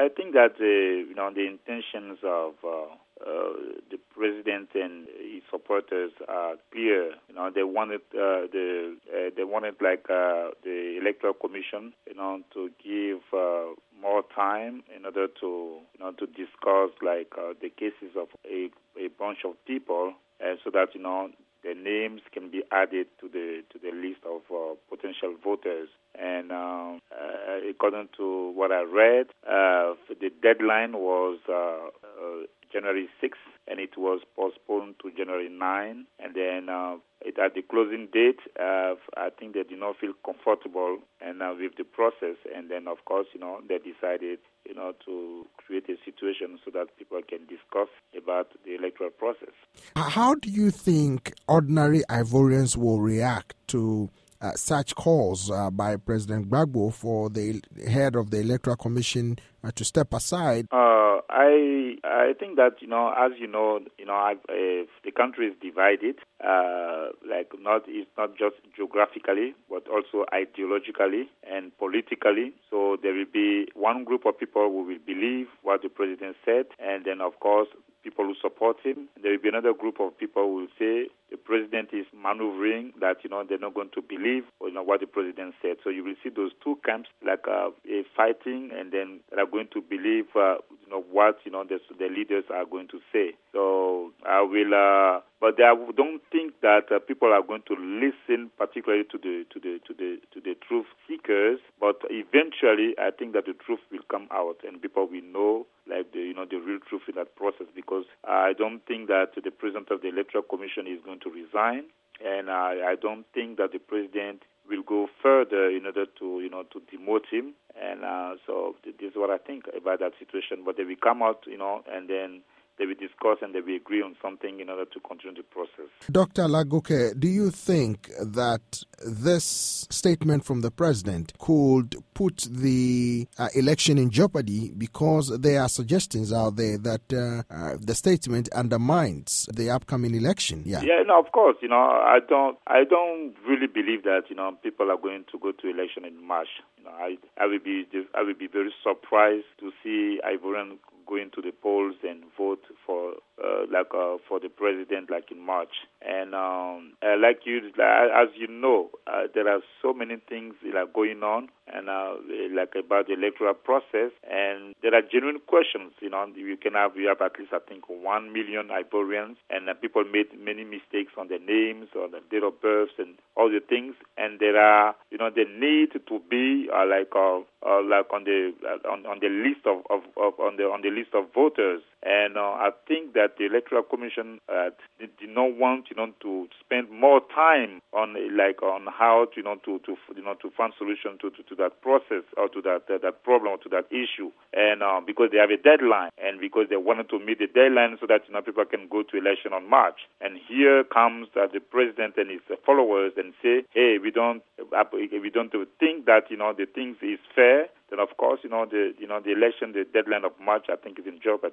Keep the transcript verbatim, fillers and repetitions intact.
I think that uh, you know the intentions of uh, uh, the president and his supporters are clear. You know they wanted uh, the uh, they wanted like uh, the electoral commission, you know, to give uh, more time in order to you know to discuss like uh, the cases of a a bunch of people, uh, so that you know their names can be added to the to the list of uh, potential voters. And uh, uh, according to what I read, uh, the deadline was uh, uh, January sixth, and it was postponed to January ninth. And then uh, it, at the closing date, uh, I think they did not feel comfortable and uh, with the process. And then, of course, you know, they decided, you know, to create a situation so that people can discuss about the electoral process. How do you think ordinary Ivorians will react to uh, such calls uh, by President Gbagbo for the head of the Electoral Commission uh, to step aside? Uh, I I think that, you know, as you know, you know, I've, uh, the country is divided. Uh, like not it's not just geographically, but also ideologically and politically. So there will be one group of people who will believe what the president said, and then of course people who support him. There will be another group of people who will say the president is maneuvering, that, you know, they're not going to believe, you know, what the president said. So you will see those two camps like uh, fighting, and then they are going to believe, uh, you know, what, you know, the, the leaders are going to say. So I will, uh, but I don't think that uh, people are going to listen particularly to the to the to the to the truth seekers. But eventually, I think that the truth will come out, and people will know, like the you know the real truth in that process. Because I don't think that the president of the Electoral Commission is going to resign, and I, I don't think that the president will go further in order to you know to demote him. And uh, so this is what I think about that situation. But they will come out, you know, and then they will discuss and they will agree on something in order to continue the process. Doctor Lagoke, do you think that this statement from the president could put the uh, election in jeopardy, because there are suggestions out there that uh, uh, the statement undermines the upcoming election? Yeah, yeah, no, of course. You know, I don't, I don't really believe that you know people are going to go to election in March. You know, I, I will be, I will be very surprised to see Ivorian going to the polls and vote for uh, like uh, for the president like in March. And um, uh, like you, as you know, uh, there are so many things that are going on, and uh, like about the electoral process, and there are genuine questions. You know, you can have you have at least I think one million Ivorians, and uh, people made many mistakes on their names, on the date of birth, and all the things. And there are you know the need to be uh, like uh, uh, like on the uh, on, on the list of, of, of on the on the list of voters. And uh, I think that the Electoral Commission uh, did, did not want, you know, to spend more time on like on how to, you know, to, to you know to find solution to, to, to that process or to that uh, that problem or to that issue. And uh, because they have a deadline, and because they wanted to meet the deadline so that you know people can go to election on March. And here comes uh, the president and his followers and say, hey, we don't uh, we don't think that you know the things is fair. Then of course you know the you know the election, the deadline of March, I think is in jeopardy.